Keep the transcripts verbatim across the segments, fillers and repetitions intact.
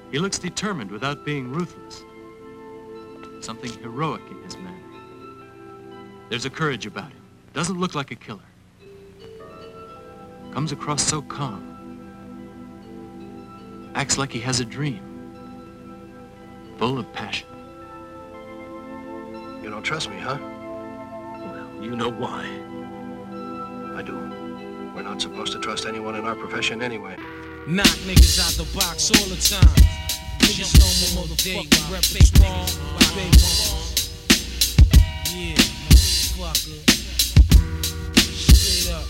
He looks determined without being ruthless. Something heroic in his manner. There's a courage about him. Doesn't look like a killer. Comes across so calm. Acts like he has a dream. Full of passion. You don't trust me, huh? Well, you know why. I do. We're not supposed to trust anyone in our profession anyway. Knock niggas out the box all the time. Niggas know my motherfucking repertoire. Yeah, motherfucker. Straight up.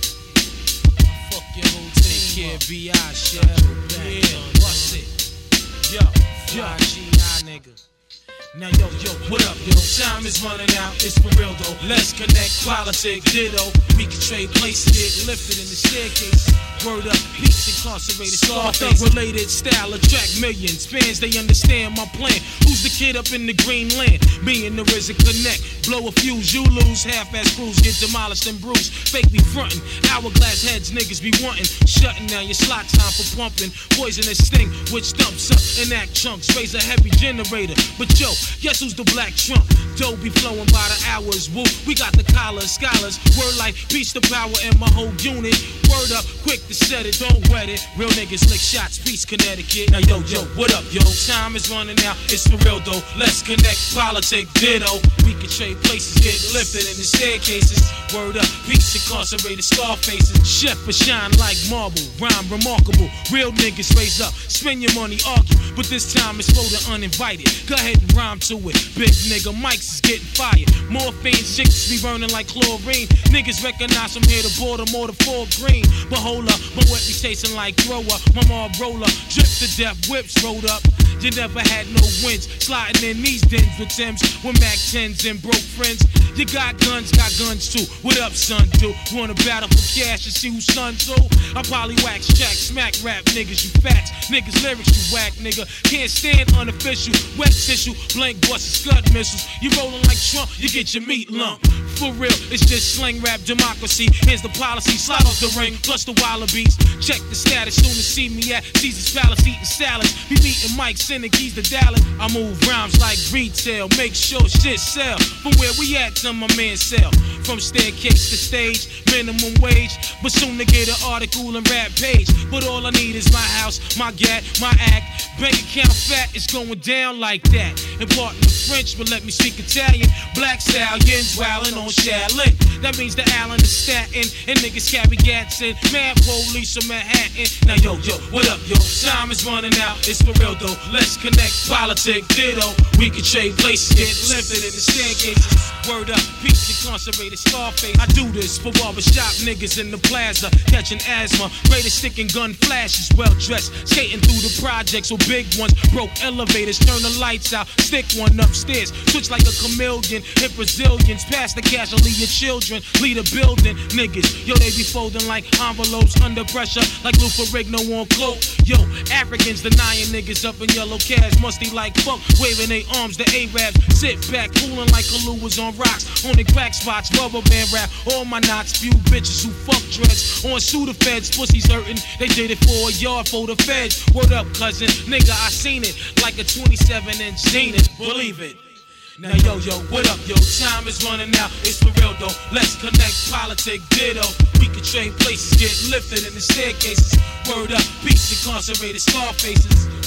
I fuck your whole take care, B I shit. Yeah, bust it. Yo, yo, G I nigga. Now yo, yo, what up, yo? Time is running out, it's for real though. Let's connect, politics, ditto. We can trade places, get lifted in the staircase. Word up, peace incarcerated, Scarface related style, attract millions. Fans, they understand my plan. Who's the kid up in the green land? Me and the R Z A connect. Blow a fuse, you lose. Half-ass crews get demolished and bruised. Fake be frontin', hourglass heads niggas be wantin'. Shutting down your slot time for pumping. Poisonous sting, which dumps up and act chunks. Raise a heavy generator. But yo, guess who's the black Trump? Dough be flowing by the hours. Woo, we got the collars, scholars. Word like peace to power in my whole unit. Word up, quick to set it, don't wet it. Real niggas lick shots, peace, Connecticut. Now yo, yo, what up, yo? Time is running out, it's for real though. Let's connect, politics, ditto. We can trade places, get lifted in the staircases. Word up, peace, incarcerated, Scarfaces. Chef for shine like marble, rhyme remarkable. Real niggas raise up, spend your money, argue. But this time it's for the uninvited. Go ahead and rhyme to it. Big nigga, mics is getting fired. Morphine, chicks be burning like chlorine. Niggas recognize from here to Baltimore to Fort Green. But hold up, my wet be tasting like thrower. My mob roller, drip to death, whips rolled up. You never had no wins, sliding in these dens with Timbs, with Mac tens and broke friends. You got guns, got guns too. What up, son, do? Wanna battle for cash and see who's son too? I probably wax jack, smack rap niggas, you facts. Niggas lyrics, you whack nigga. Can't stand unofficial, wet tissue, blank busts, scud missiles. You rollin' like Trump, you get your meat lump. For real, it's just slang rap democracy. Here's the policy, slide off the ring, plus the wallabies. Check the status, soon to see me at Caesar's Palace eating salads. Be meeting Mike, sending keys to Dallas. I move rhymes like retail, make sure shit sell. From where we at till my man sell. From staircase to stage, minimum wage. But soon to get an article and rap page. But all I need is my house, my gat, my act. Bank account fat, it's going down like that. Important French, but let me speak Italian. Black stallions wildin' on Shaolin. That means the Allen is Staten. And niggas carry gats in. Mad police from Manhattan. Now yo, yo, what up, yo? Time is running out, it's for real though. Let's connect, politics, ditto. We can trade places, get lifted in the staircases. Word up, peace incarcerated, Scarface. I do this for barbershop niggas in the plaza. Catching asthma, greatest stick and gun flashes. Well dressed, skating through the projects with big ones. Broke elevators, turn the lights out. Stick one upstairs, switch like a chameleon. Hit Brazilians, pass the cash, leave your children. Lead a building, niggas. Yo, they be folding like envelopes under pressure, like Lou Ferrigno on cloak. Yo, Africans denying niggas up in yellow cabs. Musty like fuck, waving they arms, the Arabs. Sit back, cooling like Kalu was on rocks. On the crack spots, rubber band rap. All my knots, few bitches who fuck dreads. On Suda Feds, pussies hurting. They did it for a yard for the feds. Word up, cousin, nigga, I seen it. Like a twenty-seven inch Zenith, believe it. Now yo, yo, what up, yo? Time is running out, it's for real though. Let's connect, politics, ditto. We can trade places, get lifted in the staircases. Word up, peace incarcerated, Scarfaces.